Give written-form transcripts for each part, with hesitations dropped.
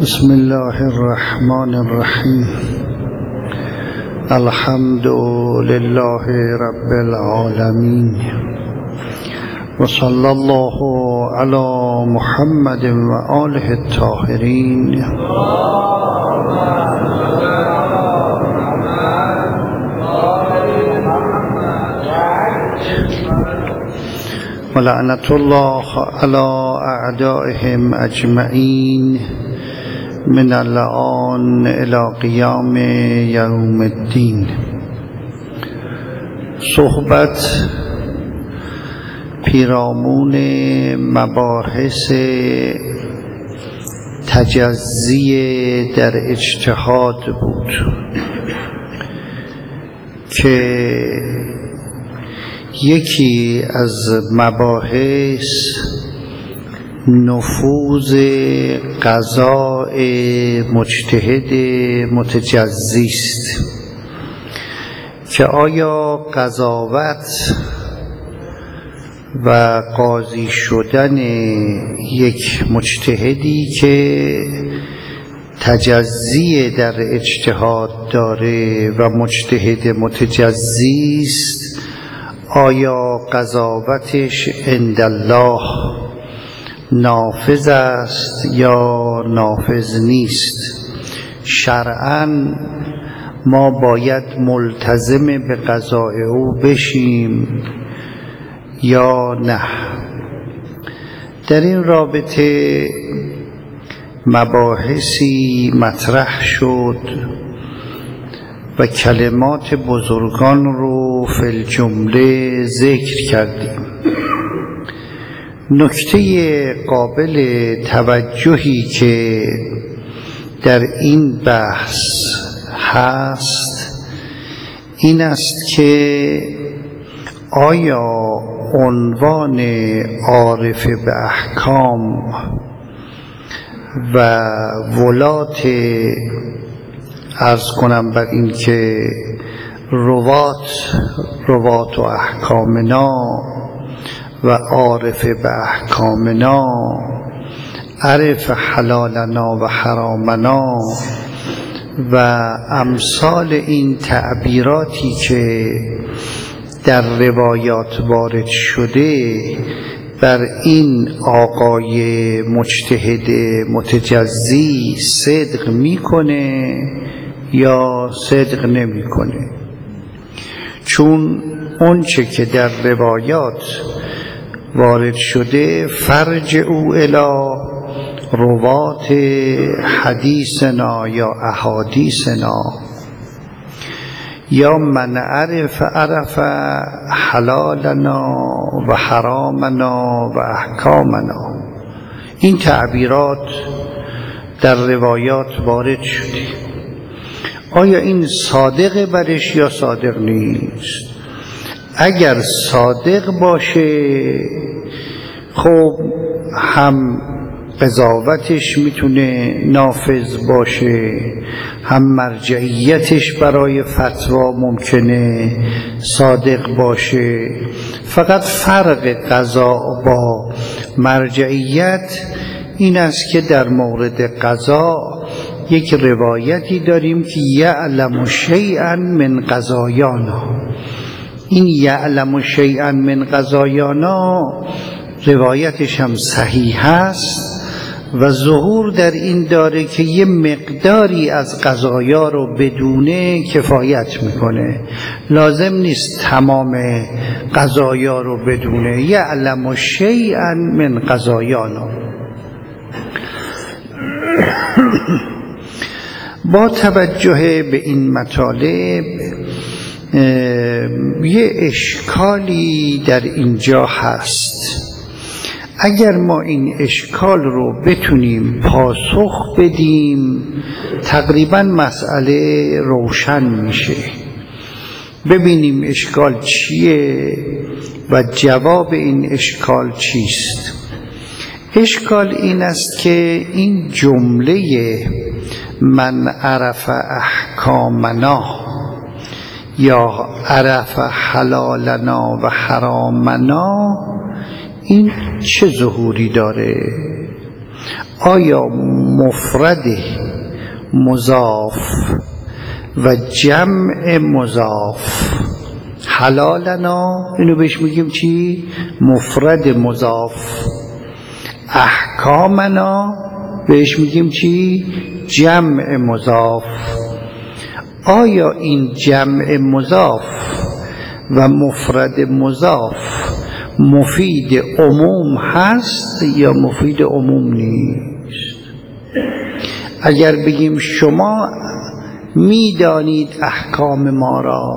بسم الله الرحمن الرحیم. الحمد لله رب العالمین و صلی الله علی محمد و آله الطاهرین. و لعنت الله علی اعدائهم اجمعین من الآن الی قیام یوم الدین. صحبت پیرامون مباحث تجزی در اجتهاد بود که یکی از مباحث نفوذ قضاء مجتهد متجزی است که آیا قضاوت و قاضی شدن یک مجتهدی که تجزی در اجتهاد داره و مجتهد متجزی است، آیا قضاوتش عند الله نافذ است یا نافذ نیست؟ شرعاً ما باید ملتزم به قضاء او بشیم یا نه؟ در این رابطه مباحثی مطرح شد و کلمات بزرگان رو فی الجمله ذکر کردیم. نکته قابل توجهی که در این بحث هست این است که آیا عنوان عارف به احکام و ولات عرض کنم بر این که روات و احکامنا و عارف به احکامنا، عرف حلالنا و حرامنا و امثال این تعبیراتی که در روایات وارد شده بر این آقای مجتهد متجزی صدق میکنه یا صدق نمیکنه؟ چون اونچه که در روایات وارد شده فرج او الی روات حدیثنا یا احادیثنا یا من عرف حلالنا و حرامنا و احکامنا. این تعبیرات در روایات وارد شده. آیا این صادق برش یا صادق نیست؟ اگر صادق باشه خب هم قضاوتش میتونه نافذ باشه، هم مرجعیتش برای فتوا ممکنه صادق باشه. فقط فرق قضا با مرجعیت این است که در مورد قضا یک روایتی داریم که یعلم شیئا من قضایانا. این یعلم شیئا من قضایانا روایتش هم صحیح است و ظهور در این داره که یه مقداری از قضایا رو بدونه کفایت میکنه، لازم نیست تمام قضایا رو بدونه. یعلم شیئا من قضایانا. با توجه به این مطالب یه اشکالی در اینجا هست. اگر ما این اشکال رو بتونیم پاسخ بدیم تقریبا مسئله روشن میشه. ببینیم اشکال چیه و جواب این اشکال چیست. اشکال این است که این جمله من عرف احکامنا یا عرف حلالنا و حرامنا این چه ظهوری داره؟ آیا مفرد مضاف و جمع مضاف حلالنا، اینو بهش میگیم چی؟ مفرد مضاف. احکامنا بهش میگیم چی؟ جمع مضاف. آیا این جمع مضاف و مفرد مضاف مفید عموم هست یا مفید عموم نیست؟ اگر بگیم شما میدانید احکام ما را،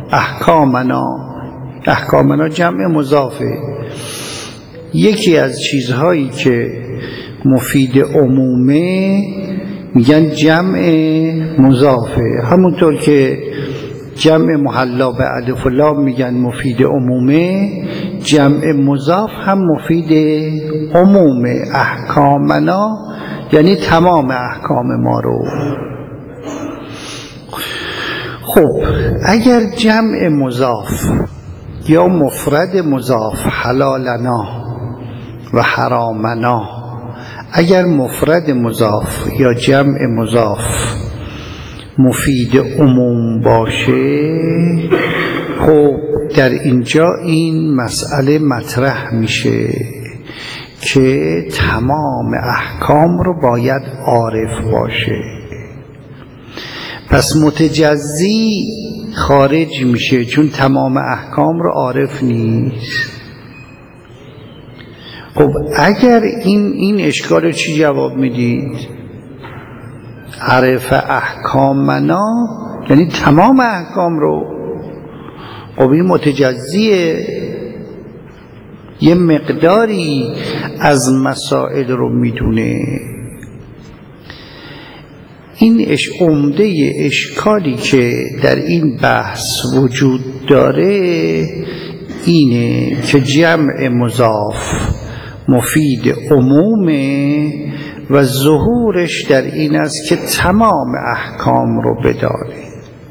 احکامنا جمع مضافه. یکی از چیزهایی که مفید عمومه میگن جمع مضافه، همونطور که جمع محلا به الف و لام میگن مفید عمومه، جمع مضاف هم مفید عمومه. احکامنا یعنی تمام احکام ما رو. خب اگر جمع مضاف یا مفرد مضاف حلالنا و حرامنا، اگر مفرد مضاف یا جمع مضاف مفید عموم باشه، خب در اینجا این مسئله مطرح میشه که تمام احکام رو باید عارف باشه. پس متجزی خارج میشه چون تمام احکام رو عارف نیست. خب اگر این اشکال رو چی جواب میدید؟ عرف احکامنا یعنی تمام احکام رو. خب این متجزیه، یه مقداری از مسائل رو میدونه. این عمده اشکالی که در این بحث وجود داره اینه که جمع مضاف مفید عمومه و ظهورش در این است که تمام احکام رو بداره.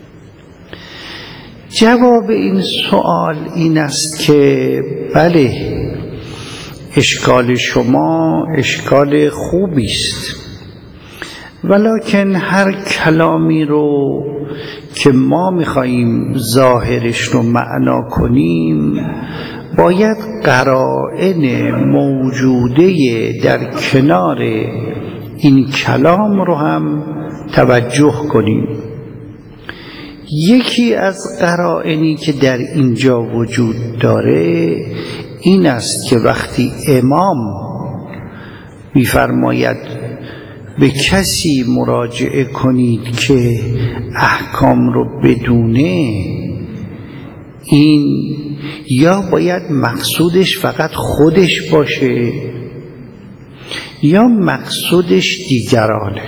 جواب این سوال این است که بله، اشکال شما اشکال خوبی است، ولکن هر کلامی رو که ما میخواییم ظاهرش رو معنا کنیم باید قرائن موجوده در کنار این کلام رو هم توجه کنیم. یکی از قرائنی که در اینجا وجود داره این است که وقتی امام میفرماید به کسی مراجعه کنید که احکام رو بدونه، این یا باید مقصودش فقط خودش باشه یا مقصودش دیگرانه.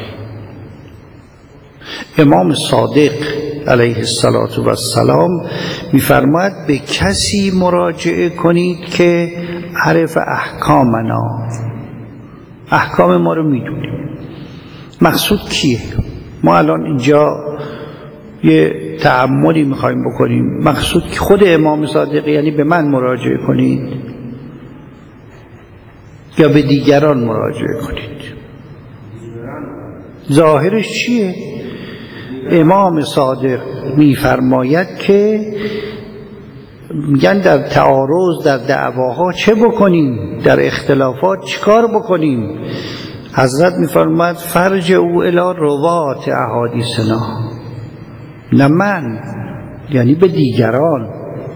امام صادق علیه السلام میفرماید به کسی مراجعه کنید که عرف احکامنا، احکام ما رو میدونیم. مقصود کیه؟ ما الان اینجا یه تأملی میخوایم بکنیم. مقصود که خود امام صادق یعنی به من مراجعه کنید یا به دیگران مراجعه کنید؟ ظاهرش چیه؟ امام صادق میفرماید که میگن در تعارض در دعواها چه بکنیم، در اختلافات چیکار بکنیم؟ حضرت میفرماید فرج او الی روات احادیثنا، نه من، یعنی به دیگران.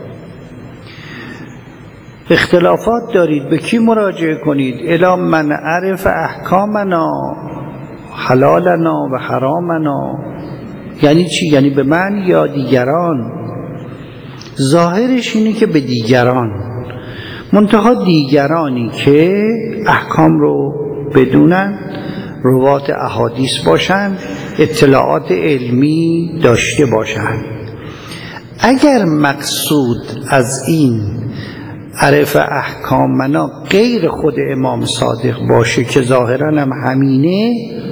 اختلافات دارید به کی مراجعه کنید؟ الی من عرف احکامنا حلالنا و حرامنا. یعنی چی؟ یعنی به من یا دیگران؟ ظاهرش اینه که به دیگران، منتها دیگرانی که احکام رو بدونن، روات احادیث باشن، اطلاعات علمی داشته باشن. اگر مقصود از این عرف احکامنا غیر خود امام صادق باشه که ظاهرا هم همینه،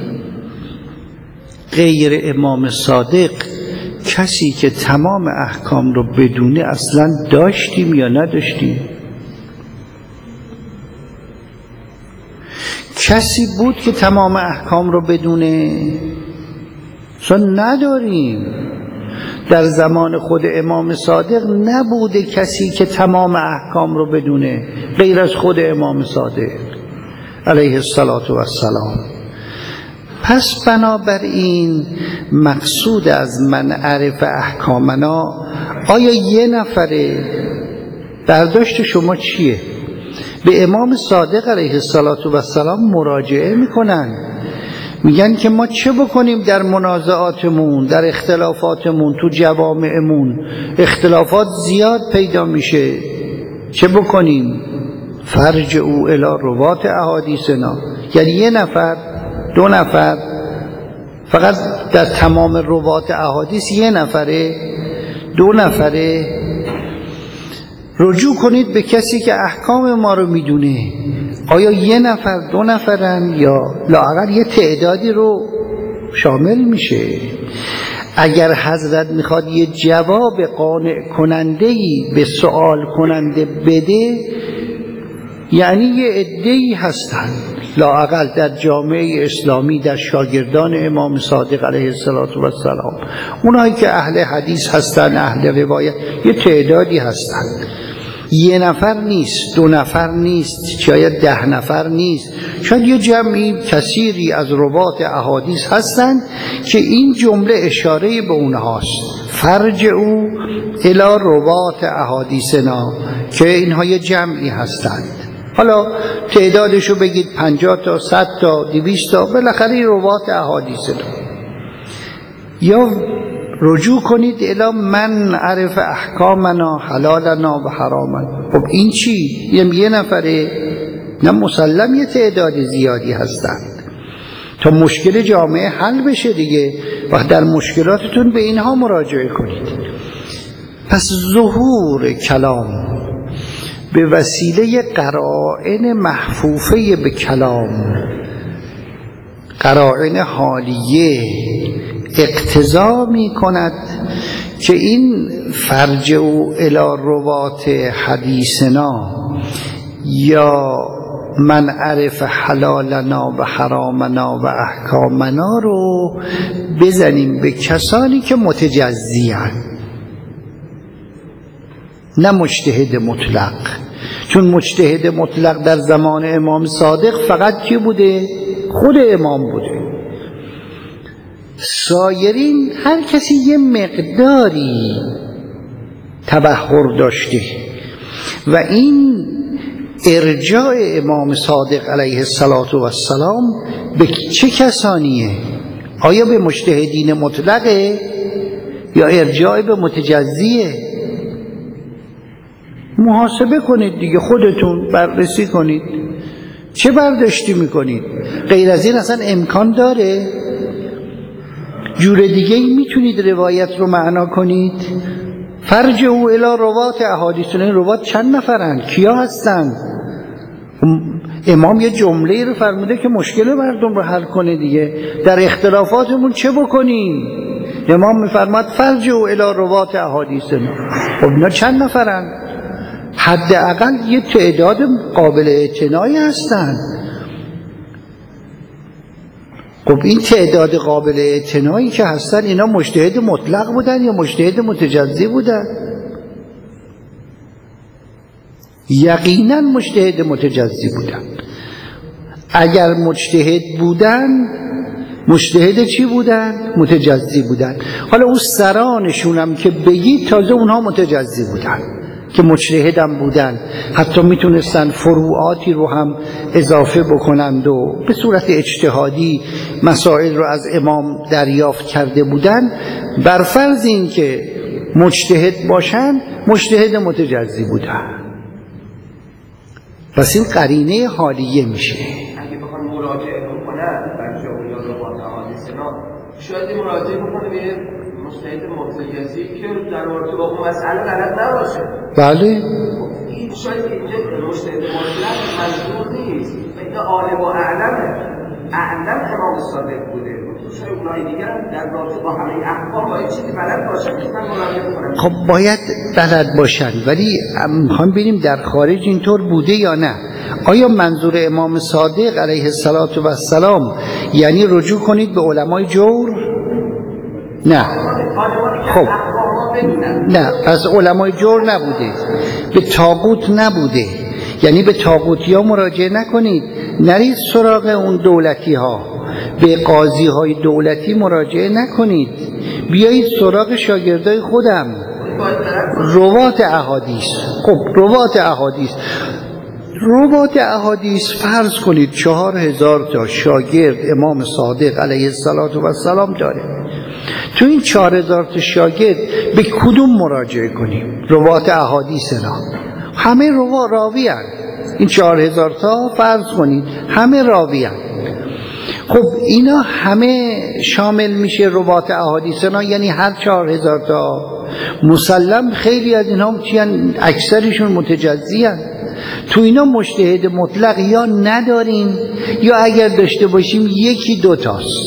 غیر امام صادق کسی که تمام احکام رو بدونه اصلا داشتیم یا نداشتیم؟ کسی بود که تمام احکام رو بدونه؟ چون نداریم. در زمان خود امام صادق نبوده کسی که تمام احکام رو بدونه غیر از خود امام صادق علیه السلام. پس بنابراین مقصود از من عرف احکامنا، آیا یه نفره؟ برداشت شما چیه؟ به امام صادق علیه السلام مراجعه میکنن، میگن که ما چه بکنیم در منازعاتمون، در اختلافاتمون، تو جوامعمون اختلافات زیاد پیدا میشه، چه بکنیم؟ فرجعوا الی روات احادیثنا. یعنی یه نفر، دو نفر، فقط در تمام روات احادیث یه نفره، دو نفره، رجوع کنید به کسی که احکام ما رو میدونه. آیا یه نفر، دو نفرن، یا لااقل یه تعدادی رو شامل میشه؟ اگر حضرت میخواد یه جواب قانع کننده‌ای به سوال کننده بده، یعنی یه عده‌ای هستن لااقل در جامعه اسلامی، در شاگردان امام صادق علیه السلام، اونایی که اهل حدیث هستن، اهل روایت، یه تعدادی هستن. یه نفر نیست، دو نفر نیست، شاید 10 نفر نیست، شاید یه جمعی کثیری از روات احادیث هستند که این جمله اشاره به اونهاست. فرجعوا الی روات احادیثنا، که اینها یه جمعی هستند. حالا تعدادشو بگید 50 تا، 100 تا، 200 تا، بالاخره روات احادیثنا. یا رجوع کنید الی من عرف احکامنا حلالنا و حرامنا. خب این چی؟ یه نفره؟ نه، مسلم یه تعداد زیادی هستند تا مشکل جامعه حل بشه دیگه، و در مشکلاتتون به اینها مراجعه کنید. پس ظهور کلام به وسیله قرائن محفوفه به کلام، قرائن حالیه، اقتضا می کند که این فرجعوا الی روات حدیثنا یا من عرف حلالنا و حرامنا و احکامنا رو بزنیم به کسانی که متجزیان، نه مجتهد مطلق. چون مجتهد مطلق در زمان امام صادق فقط کی بوده؟ خود امام بوده. سایرین هر کسی یه مقداری تبحر داشته، و این ارجاع امام صادق علیه السلام به چه کسانیه؟ آیا به مجتهدین مطلقه یا ارجاع به متجزیه؟ محاسبه کنید دیگه، خودتون بررسی کنید چه برداشتی میکنید. غیر از این اصلا امکان داره؟ جور دیگه ای میتونید روایت رو معنا کنید؟ فرجعوا الی روات احادیثنا. این روات چند نفرن؟ کیا هستن؟ امام یه جمله رو فرموده که مشکل مردم رو حل کنه دیگه. در اختلافاتمون چه بکنیم؟ امام میفرماد فرجعوا الی روات احادیثنا. خب اینا چند نفرن؟ حداقل یه تعداد قابل اعتنایی هستن. خب این تعداد قابل اعتنایی که هستن، اینا مجتهد مطلق بودن یا مجتهد متجزی بودن؟ یقینا مجتهد متجزی بودن. اگر مجتهد بودن، مجتهد چی بودن؟ متجزی بودن. حالا اون سرانشون هم که بگید تازه اونها متجزی بودن که مجتهد هم بودن، حتی میتونستن فروعاتی رو هم اضافه بکنند و به صورت اجتهادی مسائل رو از امام دریافت کرده بودن. بر فرض این که مجتهد باشن، مجتهد متجزی بودن. پس این قرینه حالیه میشه. اگه بخوان مراجعه بکنن بچه ها یا روات احادیثنا، شاید مراجعه بکنه به مجتهد متجزی که در رابطه با اون مسئله بلد نباشه. بله. این شاید اینجا مجتهد مطلق منظور نیست. این عالم و اعلم امام صادق بوده. اونای دیگر در رابطه با همه احکام باید چیزی بلد باشن که من مراجعه کنم. خب باید بلد باشن، ولی میخوام ببینیم در خارج اینطور بوده یا نه. آیا منظور امام صادق علیه السلام یعنی رجوع کنید به علمای جور؟ نه. خب نه، پس علمای جور نبوده، به طاغوت نبوده، یعنی به طاغوتی ها مراجعه نکنید، نرید سراغ اون دولتی ها، به قاضی های دولتی مراجعه نکنید، بیایید سراغ شاگردای خودم، روات احادیث. خب روات احادیث فرض کنید 4000 تا شاگرد امام صادق علیه السلام داره. تو این 4000 تا شاگرد به کدوم مراجعه کنیم؟ روات احادیث نه، همه راوی هستند. این 4000 تا فرض کنید همه راوی هستند. خب اینا همه شامل میشه روات احادیث نه، یعنی هر 4000 تا. مسلم خیلی از اینها اکثرشون متجزی هستند. تو اینا مجتهد مطلق یا نداریم یا اگر داشته باشیم یکی دوتاست.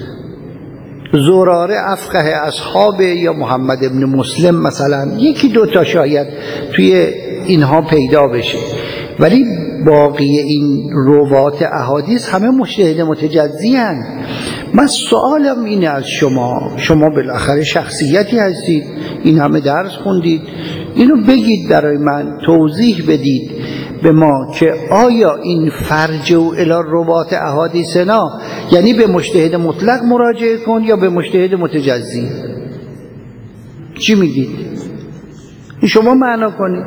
زراره افقه اصحاب یا محمد ابن مسلم مثلا، یکی دوتا شاید توی اینها پیدا بشه، ولی باقی این روات احادیث همه مجتهد متجزی هستند. من سوالم اینه از شما بالاخره شخصیتی هستید، این همه درس خوندید، اینو بگید برای من، توضیح بدید به ما که آیا این فرجع الی روات احادیثنا یعنی به مجتهد مطلق مراجعه کن یا به مجتهد متجزی؟ چی میگید؟ شما معنا کنید.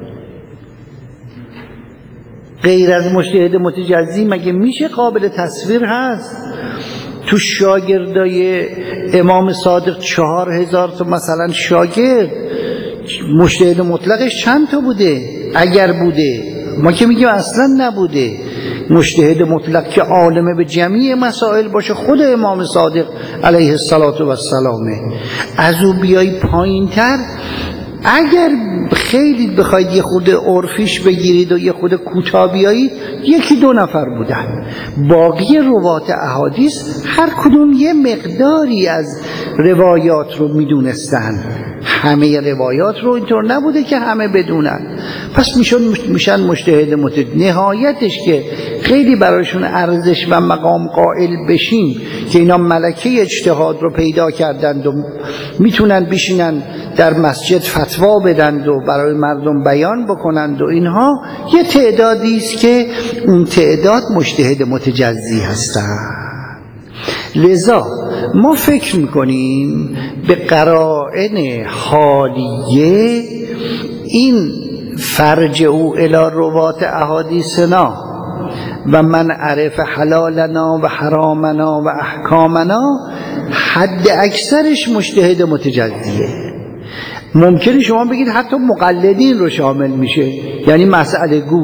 غیر از مجتهد متجزی مگه میشه قابل تصویر هست؟ تو شاگردای امام صادق 4000 تا مثلا شاگرد، مجتهد مطلقش چند تا بوده؟ اگر بوده، ما که میگیم اصلا نبوده. مجتهد مطلق که عالم به جمیع مسائل باشه خود امام صادق علیه السلام. از او بیایی پایین تر، اگر خیلی بخواید یه خود عرفیش بگیرید و یه خود کوتاه بیایید، یکی دو نفر بودن. باقی روات احادیث هر کدوم یه مقداری از روایات رو میدونستن، همه روایات رو اینطور نبوده که همه بدونن. پس میشن مجتهد نهایتش که خیلی برایشون ارزش و مقام قائل بشیم که اینا ملکه اجتهاد رو پیدا کردند و میتونن بشینن در مسجد فتوا بدند و برای مردم بیان بکنند و اینها، یه تعدادی است که اون تعداد مجتهد متجزی هستند. لذا ما فکر میکنیم به قرائن حالیه این فرجعوا الی روات احادیثنا و من عرف حلالنا و حرامنا و احکامنا حد اکثرش مجتهد متجزیه. ممکنه شما بگید حتی مقلدین رو شامل میشه، یعنی مسئله گو.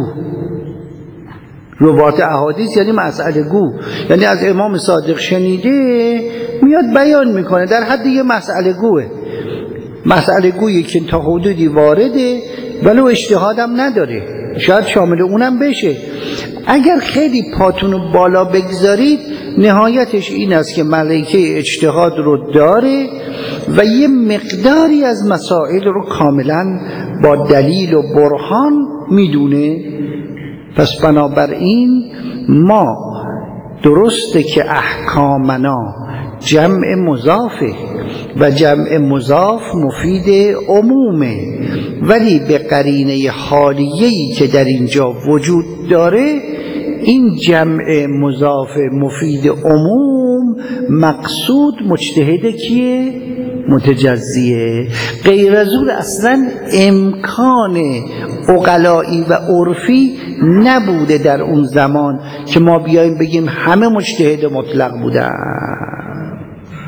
روات احادیث یعنی مسئله گو، یعنی از امام صادق شنیده میاد بیان میکنه، در حد یه مسئله گوه، مسئله گویی که تا حدودی وارده ولو اجتهادم نداره، شاید شامل اونم بشه. اگر خیلی پاتونو بالا بگذارید نهایتش این است که ملکه اجتهاد رو داره و یه مقداری از مسائل رو کاملا با دلیل و برهان میدونه. پس بنابراین ما درسته که احکامنا جمع مضافه و جمع مضاف مفید عمومه، ولی به قرینه حالیه‌ای که در اینجا وجود داره این جمع مضاف مفید عموم مقصود مجتهد کیه؟ متجزیه. غیر از اون اصلا امکان عقلایی و عرفی نبوده در اون زمان که ما بیایم بگیم همه مجتهد مطلق بودن.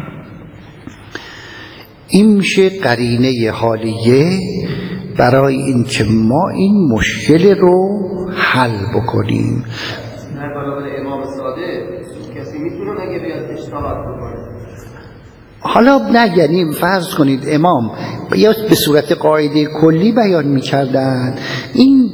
این میشه قرینه حالیه برای این که ما این مشکل رو حل بکنیم. در برابر امام صادق کسی میتونه مگه بیاد اجتهاد بکنه؟ حالا نگنیم فرض کنید امام یا به صورت قاعده کلی بیان میکردن، این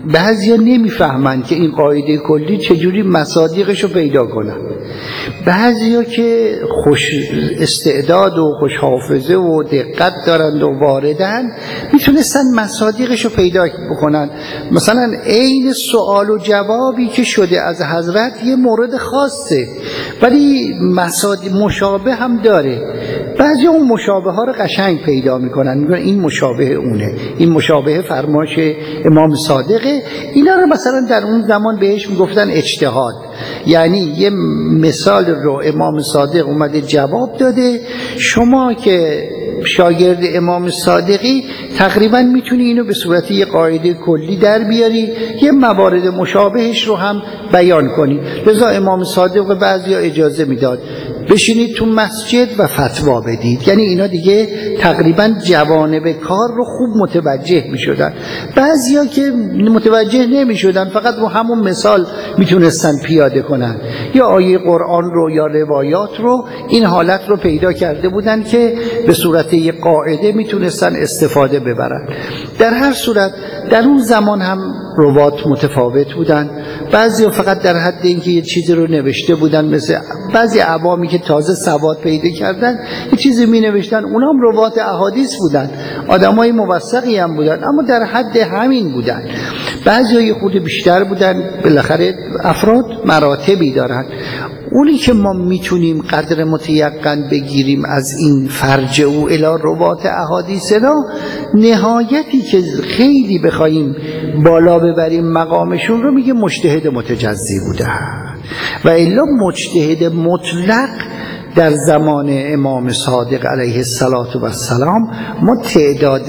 بعضیا نمیفهمن که این قاعده کلی چجوری مصادیقش رو پیدا کنن. بعضیا که خوش استعداد و خوش حافظه و دقت دارند و واردن میتونستن مصادیقش رو پیدا بکنن. مثلا عین سوال و جوابی که شده از حضرت یه مورد خاصه ولی مشابه هم داره. بعضی اون مشابه ها رو قشنگ پیدا میکنن، میگن این مشابه اونه، این مشابه فرماش امام صادقه. اینا رو مثلا در اون زمان بهش میگفتن اجتهاد، یعنی یه مثال رو امام صادق اومده جواب داده، شما که شاگرد امام صادقی تقریبا میتونی اینو به صورت یه قاعده کلی در بیاری، یه موارد مشابهش رو هم بیان کنی. لذا امام صادق به بعضیا اجازه میداد بشینید تو مسجد و فتوا بدید، یعنی اینا دیگه تقریبا جوانب کار رو خوب متوجه میشدن. بعضیا که متوجه نمیشدن فقط رو همون مثال میتونستن پیاده کنن، یا آیه قرآن رو یا روایات رو، این حالت رو پیدا کرده بودن که به صورت یک قاعده میتونستن استفاده ببرن. در هر صورت در اون زمان هم روات متفاوت بودن. بعضی فقط در حد اینکه یه چیزی رو نوشته بودن، مثل بعضی عوامی که تازه سواد پیدا کردن یه چیزی می نوشتن، اونا هم روات احادیث بودن، آدمای موثقی هم بودن اما در حد همین بودن. بعضی یه خود بیشتر بودن، بالاخره افراد مراتبی دارن. اونی که ما میتونیم قدر متیقن بگیریم از این فرجع و الی روات احادیثنا، نهایتی که خیلی بخوایم بالا ببریم مقامشون رو، میگه مجتهد متجزی بوده. و الا مجتهد مطلق در زمان امام صادق علیه السلام ما تعداد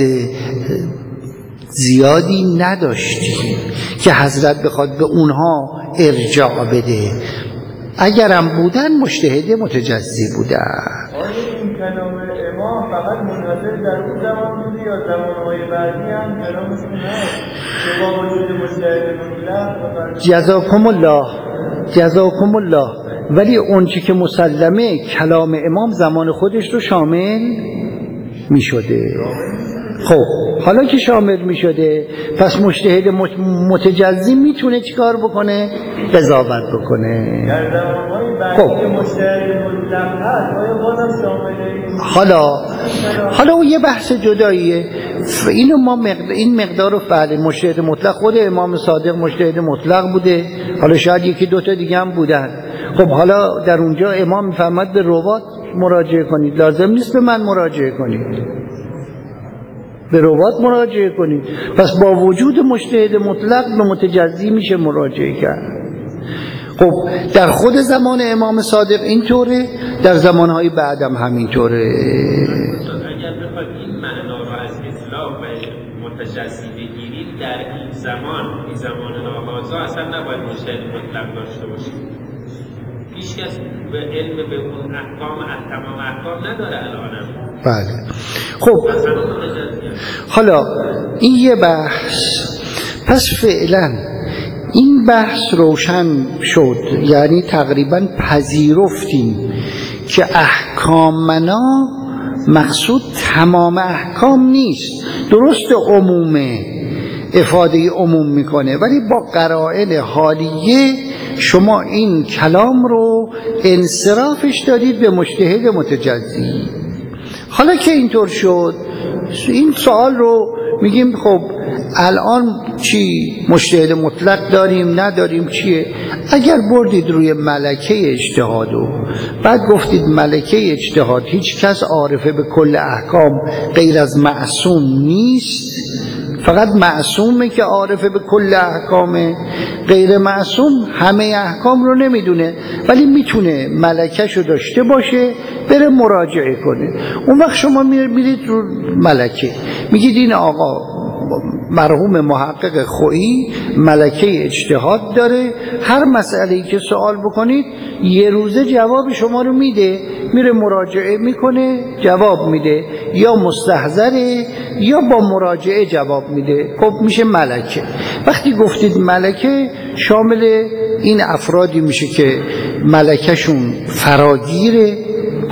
زیادی نداشتیم که حضرت بخواد به اونها ارجاع بده. اگرم بودن مجتهد متجزی بودن. این کلام امام فقط منحصر در اون زمان بوده یا زمانهای بعدی هم کلامشون هست که با وجود مجتهد مطلق؟ جزاکم الله. ولی اون چی که مسلمه کلام امام زمان خودش رو شامل می شده. خب حالا که شامل می شده، پس مجتهد متجزی میتونه چیکار بکنه؟ قضاوت بکنه. در زمانهای بعدی که مجتهد مطلق هست آیا بازم شامله؟ حالا اون یه بحث جداییه. اینو ما این مقدار رو فعلا مجتهد مطلق خود امام صادق مجتهد مطلق بوده، حالا شاید یکی دوتا دیگه هم بودن. خب حالا در اونجا امام میفرماد به روات مراجعه کنید، لازم نیست به من مراجعه کنید، به روات مراجعه کنید. پس با وجود مجتهد مطلق به متجزی میشه مراجعه کرد. خب در خود زمان امام صادق اینطوره، در زمانهای بعدم همینطوره. اگر بخواد این معنا رو از اطلاق و متجزی بگیرید، در این زمان ناهازا اصلا نباید مجتهد مطلق داشته باشید. هیچ کس به علم به اون تمام احکام نداره الانم. بله. خب حالا این یه بحث. پس فعلا این بحث روشن شد، یعنی تقریبا پذیرفتیم که احکامنا مقصود تمام احکام نیست. درست عمومه، افاده عموم میکنه، ولی با قرائن حالیه شما این کلام رو انصرافش دادید به مجتهد متجزی. حالا که اینطور شد، این سوال رو میگیم خب الان چی؟ مجتهد مطلق داریم نداریم چیه؟ اگر بردید روی ملکه اجتهادو بعد گفتید ملکه اجتهاد هیچ کس عارفه به کل احکام غیر از معصوم نیست، فقط معصومه که عارفه به کل احکامه، غیر معصوم همه احکام رو نمیدونه ولی میتونه ملکه‌شو داشته باشه بره مراجعه کنه. اون وقت شما میرید رو ملکه میگید این آقا مرحوم محقق خویی ملکه اجتهاد داره، هر مسئله‌ای که سوال بکنید یه روزه جواب شما رو میده، میره مراجعه میکنه جواب میده، یا مستحضره یا با مراجعه جواب میده. خب میشه ملکه. وقتی گفتید ملکه شامل این افرادی میشه که ملکهشون فراگیره،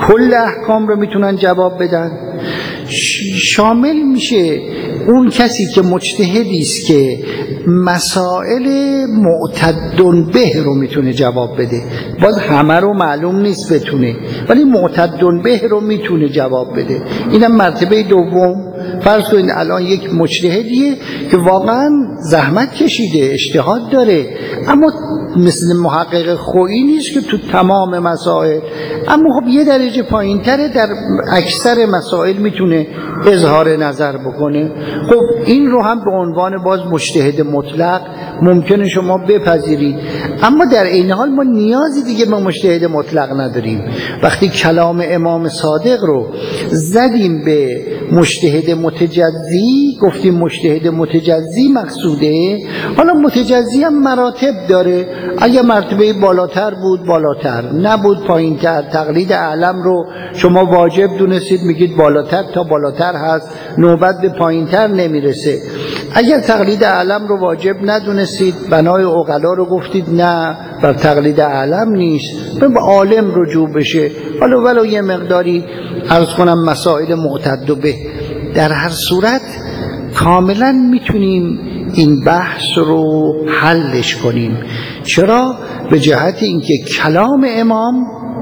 کل احکام رو میتونن جواب بدن. شامل میشه اون کسی که مجتهدی است که مسائل معتدن به رو میتونه جواب بده. باز همه رو معلوم نیست بتونه، ولی معتدن به رو میتونه جواب بده. اینم مرتبه دوم. فرض کنید الان یک مجتهدیه که واقعا زحمت کشیده، اجتهاد داره، اما مثل محقق خویی نیست که تو تمام مسائل، اما خب یه درجه پایین تره، در اکثر مسائل میتونه اظهار نظر بکنه. خب این رو هم به عنوان باز مجتهد مطلق ممکنه شما بپذیرید، اما در این حال ما نیازی دیگه به مجتهد مطلق نداریم. وقتی کلام امام صادق رو زدیم به مجتهد متجزی، گفتیم مجتهد متجزی مقصوده. حالا متجزی هم مراتب داره، اگه مرتبه بالاتر بود بالاتر، نبود پایینتر. تقلید اعلم رو شما واجب دونستید، میگید بالاتر تا بالاتر هست، نوبت به پایینتر نمیرسه. اگر تقلید اعلم رو واجب ندونستید، بنای عقلا رو گفتید نه، بر تقلید اعلم نیست، به عالم رجوع بشه. حالا ولو یه مقداری عرض کنم مسائل معتد به. در هر صورت کاملا میتونیم این بحث رو حلش کنیم. چرا؟ به جهت اینکه کلام امام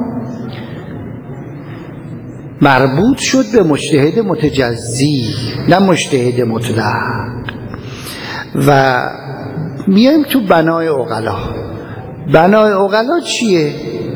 مربوط شد به مجتهد متجزی، نه مجتهد مطلق. و میایم تو بنای عقلا. بنای عقلا چیه؟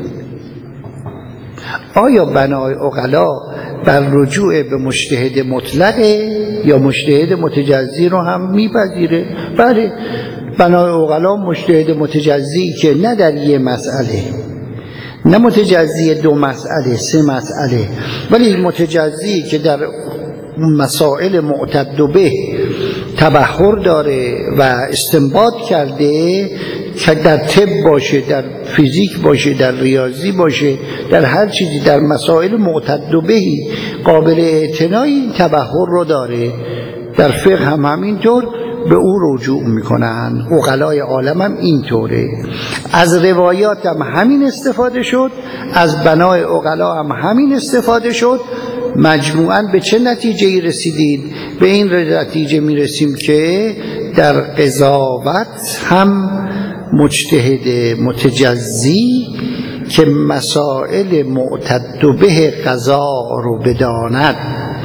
آیا بنای عقلا بر رجوع به مجتهد مطلقه یا مجتهد متجزی رو هم میپذیره؟ بله، بنای عقلا مجتهد متجزی که نه در یه مسئله، نه متجزی دو مسئله سه مسئله، ولی متجزی که در مسائل معتد به تبحر داره و استنباط کرده، که در طب باشه، در فیزیک باشه، در ریاضی باشه، در هر چیزی، در مسائل معتد بهی قابل اعتنایی این تبحر رو داره. در فقه هم همینطور به او رجوع میکنن. عقلای عالم هم اینطوره. از روایات هم همین استفاده شد، از بنای عقلا هم همین استفاده شد. مجموعاً به چه نتیجه‌ای رسیدید؟ به این نتیجه میرسیم که در قضاوت هم مجتهد متجزی که مسائل معتد به قضا رو بداند،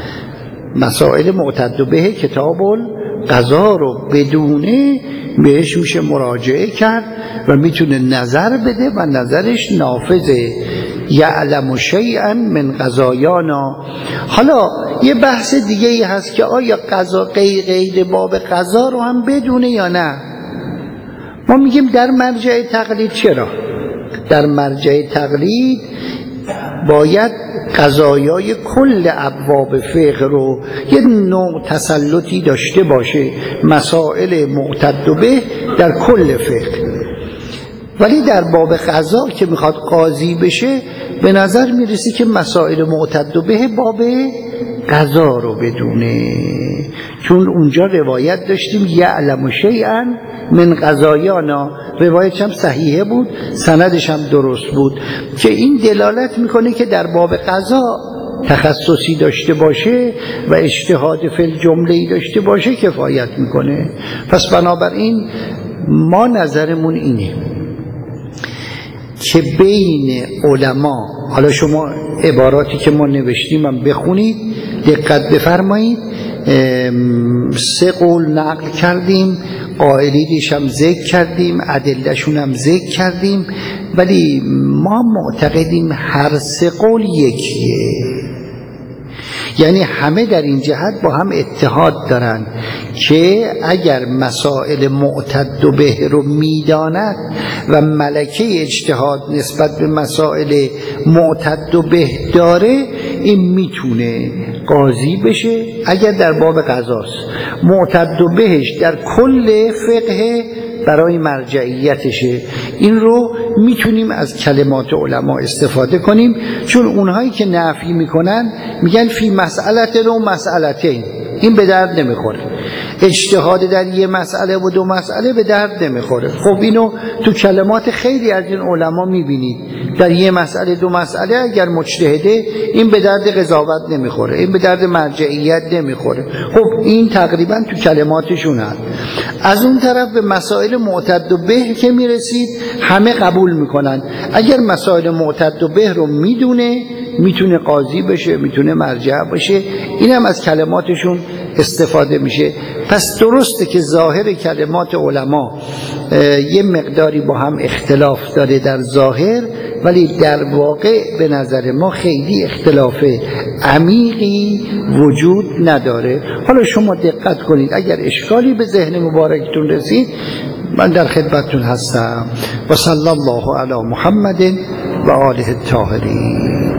مسائل معتد به کتاب قضا رو بدونه، بهش میشه مراجعه کرد و میتونه نظر بده و نظرش نافذه. یعلم شیئا من قضایانا. حالا یه بحث دیگه ای هست که آیا قضا غیر باب قضا رو هم بدونه یا نه. ما میگیم در مرجع تقلید. چرا؟ در مرجع تقلید باید قضایای کل ابواب فقه رو یه نوع تسلطی داشته باشه، مسائل معتد به در کل فقه. ولی در باب قضا که میخواد قاضی بشه، به نظر میرسی که مسائل معتد به باب قضا رو بدونه، چون اونجا روایت داشتیم یعلم شیئا من قضایانا، روایتش هم صحیحه بود، سندش هم درست بود، که این دلالت میکنه که در باب قضا تخصصی داشته باشه و اجتهاد فی الجمله‌ای داشته باشه کفایت میکنه. پس بنابراین ما نظرمون اینه که بین علما، حالا شما عباراتی که ما نوشتیم هم بخونید، دقت بفرمایید. 3 قول نقل کردیم، قائلیدش هم ذکر کردیم، ادله‌شون هم ذکر کردیم، ولی ما معتقدیم هر 3 قول یکیه. یعنی همه در این جهت با هم اتحاد دارن که اگر مسائل معتد به رو میداند و ملکه اجتهاد نسبت به مسائل معتد به داره، این میتونه قاضی بشه. اگر در باب قضاست، معتد بهش در کل فقه برای مرجعیتشه. این رو میتونیم از کلمات علما استفاده کنیم، چون اونهایی که نفی میکنن میگن فی مسئلتین و مسئلتین، این به درد نمیخوره. اجتهاد در یه مسئله و 2 مسئله به درد نمیخوره. خب اینو تو کلمات خیلی از این علما میبینید در یه مسئله دو مسئله اگر مجتهده، این به درد قضاوت نمیخوره، این به درد مرجعیت نمیخوره. خب این تقریبا تو کلماتشون هست. از اون طرف به مسائل معتد و به که میرسید همه قبول میکنن. اگر مسائل معتد و به رو میدونه، میتونه قاضی بشه، میتونه مرجع بشه. این هم از کلماتشون استفاده میشه. پس درسته که ظاهر کلمات علما یه مقداری با هم اختلاف داره در ظاهر، ولی در واقع به نظر ما خیلی اختلاف عمیقی وجود نداره. حالا شما دقت کنید، اگر اشکالی به ذهن مبارکتون رسید من در خدمتتون هستم. و صلی الله علی محمد و آله الطاهرین.